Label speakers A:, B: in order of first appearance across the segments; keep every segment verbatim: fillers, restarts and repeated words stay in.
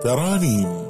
A: ترانيم.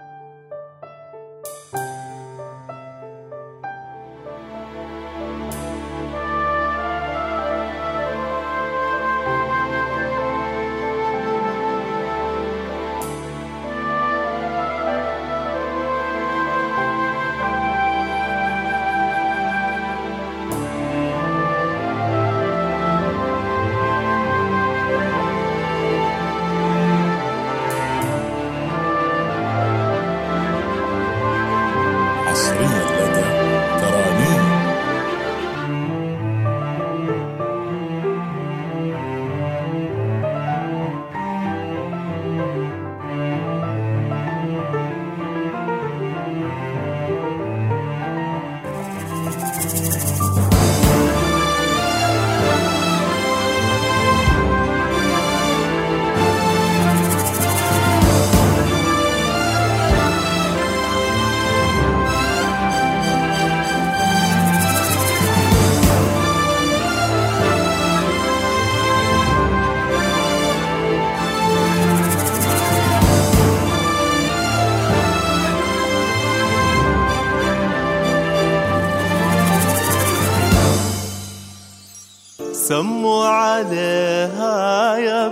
B: سموا عليها يا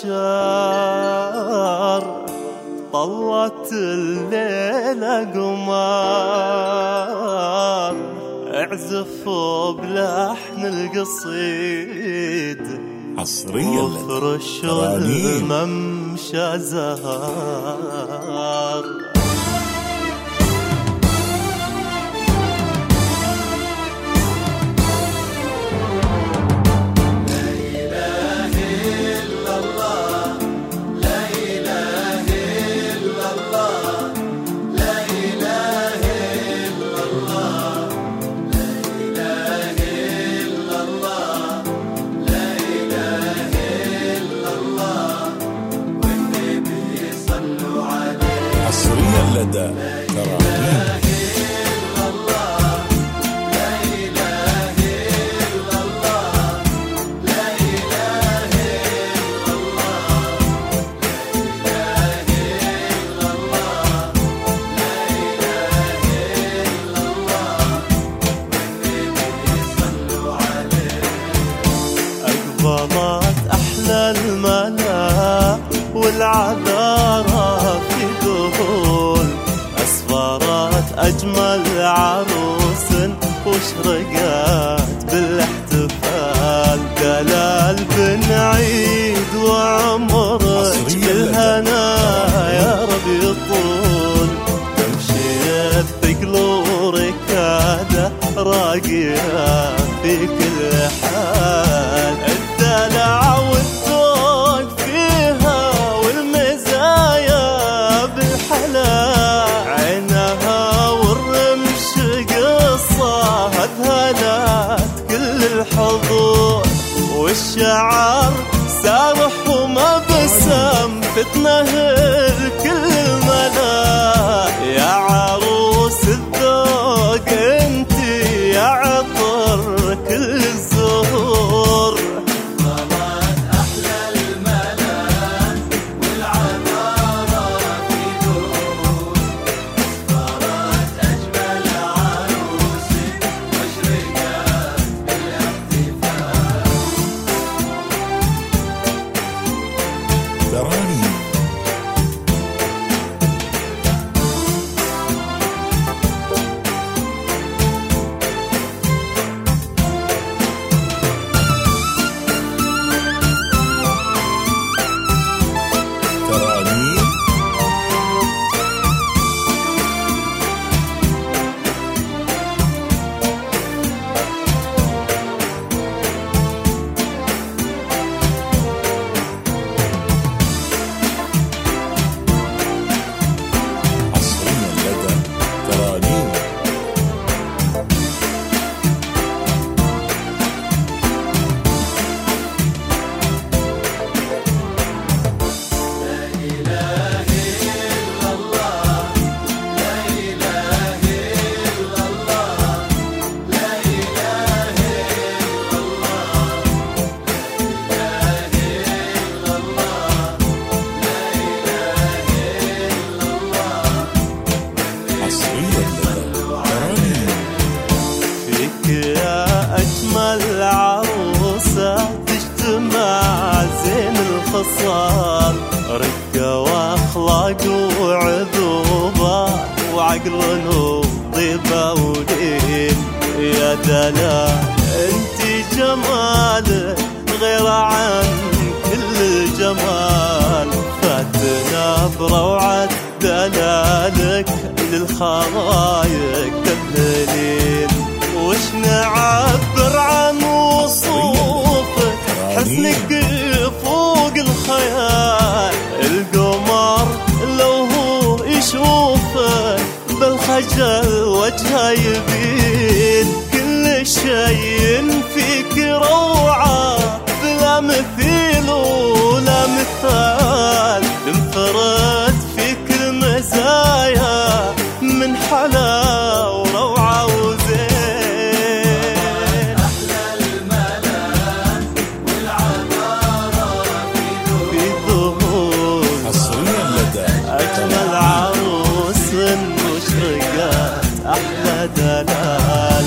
B: بشار، طلت الليلة قمار، اعزفوا بلحن القصيد
A: حصريا
B: وفرشوا الممشى زهار.
A: لدى ترانيم.
B: أقبلت أحلى الملا والعذارى في دخول، أسفرت أجمل عروس واشرقت بالاحتفال. دلال بن عيد وعمرك بالهنا يا رب يطول، تمشي الثقل وركاده راقية في كل حال. الدلع والذوق فيها والمزايا بالحلال، عينها والرمش قصة أذهلت كل الحضور، والشعر سارح وما بسم تتنهل كل الملا. يا عروس الذوق انتي يا عطر كل الزهور،
C: طلعت أحلى الملا والعذارى في دور، أسفرت أجمل عروس واشرقت بالاحتفال.
A: ترانيم.
B: وخصال، رقة واخلاق وعذوبة وعقل وطيبة ولين. يا دلال انتي جمالك غير عن كل الجمال، فاتنا بروعة دلالك للخلايق تبهلين. وش نعبر عن وصوفك، حسنك فوق الخيال. القمر لو هو يشوفك بالخجل وجهه يبين. كل شيء فيك روعة بلا مثيل ولا مثال، انفرد فيك المزايا من حلا وروعة وزين.
C: أحلى الملام والعذارى في ذهول،
A: حصريا لدى
B: أجمل عروس مشرقات أحلى دلال.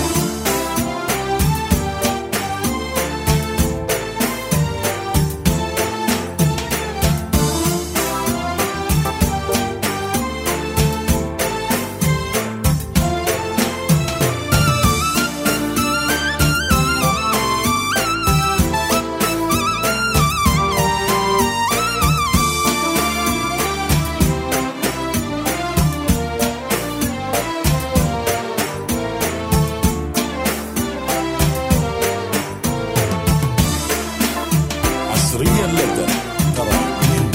A: حصريا لدى تراكين.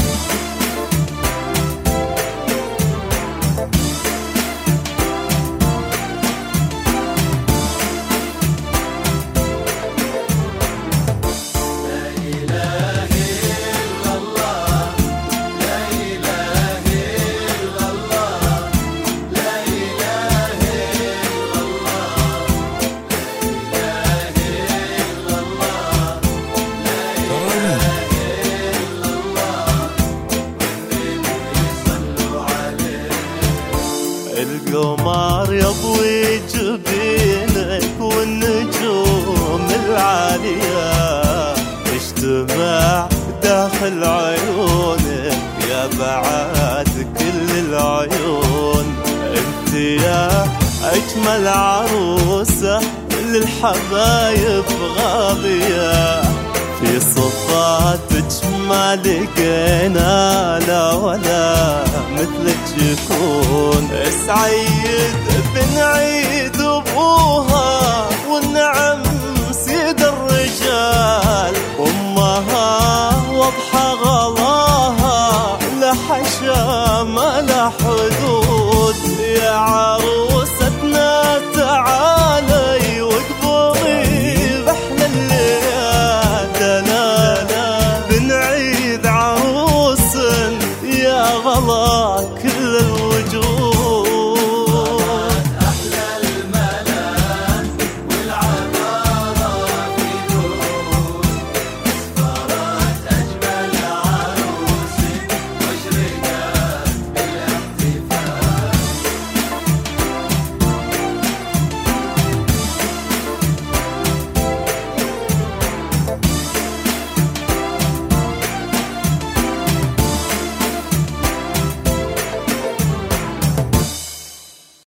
B: القمر يضوي جبينك والنجوم العالية تجتمع داخل عيونك، يا بعد كل العيون. انت يا اجمل عروسة للحبايب غالية، في صفاتك ما لقينا لا ولا مثلك يكون. سعيد بن عيد ابوها والنعم سيد الرجال، امها واضحة غلاها لا حشا ما لا حدود. يا عروس